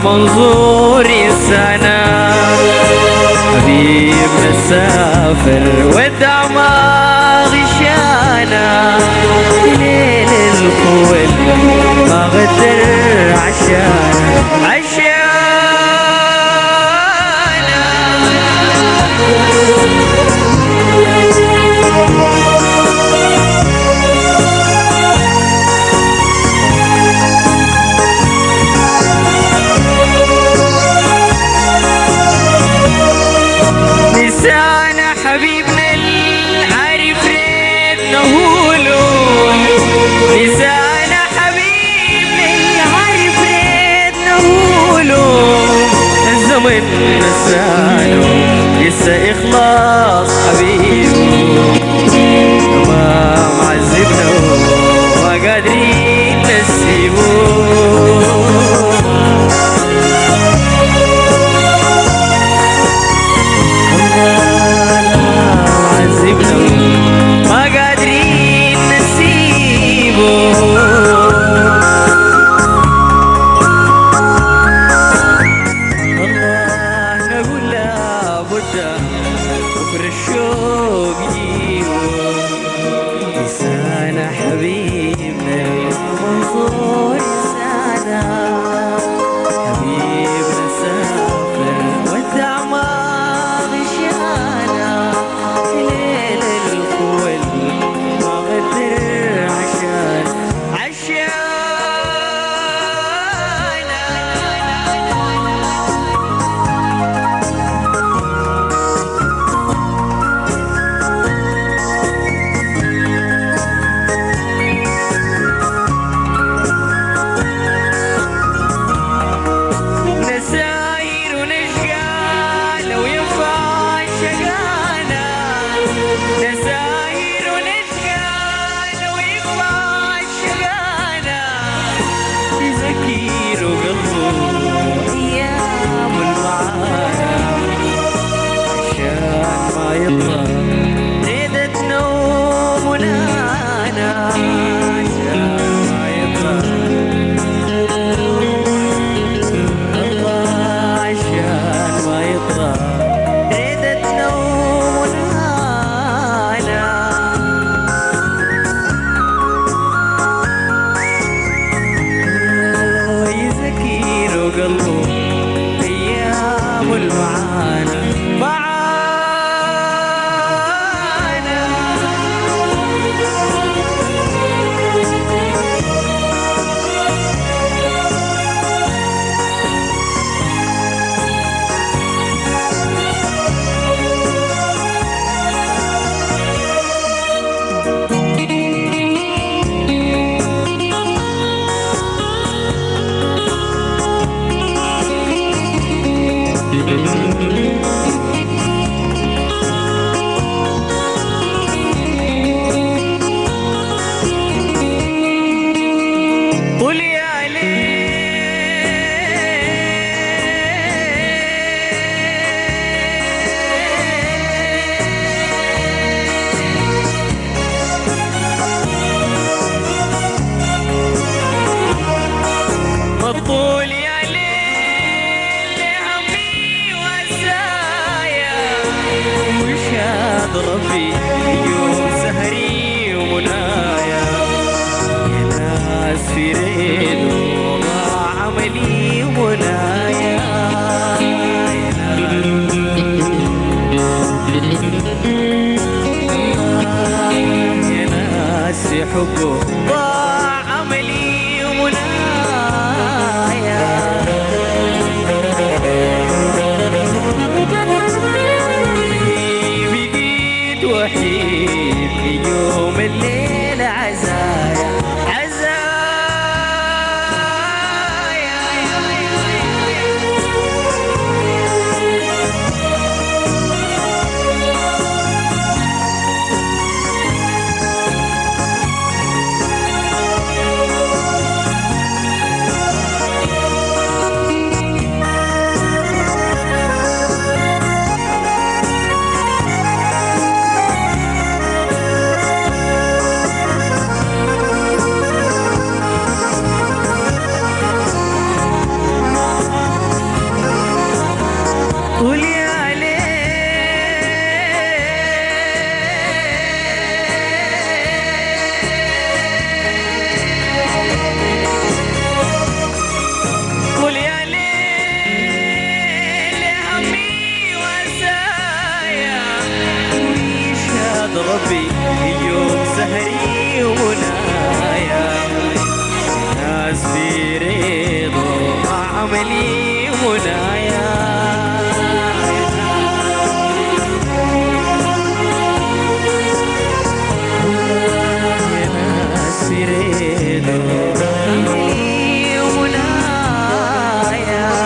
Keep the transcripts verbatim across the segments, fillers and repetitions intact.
منظوري سنة حبيبنا سافر ودع ما غشانا ليل الخول ما غدر عشانا عشانا نسانا حبيبنا العارف ريت نهولو نسانا حبيبنا العارف ريت نهولو الزمن نسانو لسه إخلاص حبيبه ما معذبنا ما قادرين نسيبه ما قادرين نسيبه الله نقول لابد بكر الشوق يجيبه لسانا حبيبنا منظور لسانا حبيبنا سافر ودع ما غشانا ليل الخول ما غدر عشان عشانا نساير ونشقى لو ينفع شقانا نساير ونشقى لو ينفع شقانا يذكر قلبه ايام المعانا عشان ما يطلع ليلة نوم ونانا عشان ما يطلع الله عشان ما يطلع ليلة نوم ونانا يذكر قلبه ايام المعانا معانا قل يا مطول يا ليل همي وسايا وشاد ربي يوم سهري ومنايا يا ناس في ريد وضاع عملي ومنايا يا ناس في حبه ضاع عملي ومنايا بقيت وحيد في يوم الليل عزايا عزايا ربي يوم سهري ومنايا ناس في رضا عملي منايا يا ناس في رضا عملي ومنايا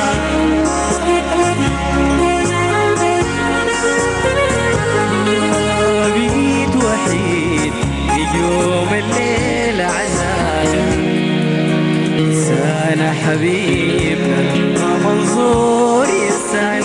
بقيت وحيد يوم الليل عزايا سانا حبيبنا ما منظور يسال